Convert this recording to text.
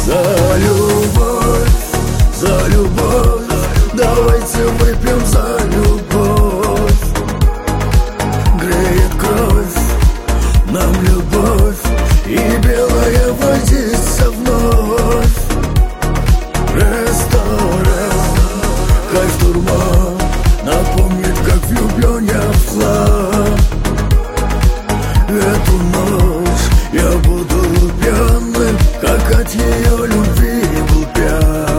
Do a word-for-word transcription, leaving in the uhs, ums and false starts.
За любовь, за любовь, давайте выпьем за любовь. Греет кровь, нам любовь, и белая водится вновь. Ресторан, кайф дурман, напомнит, как влюблен я в хлам. Эту ночь я буду пьяным, как от ее любви был пьян.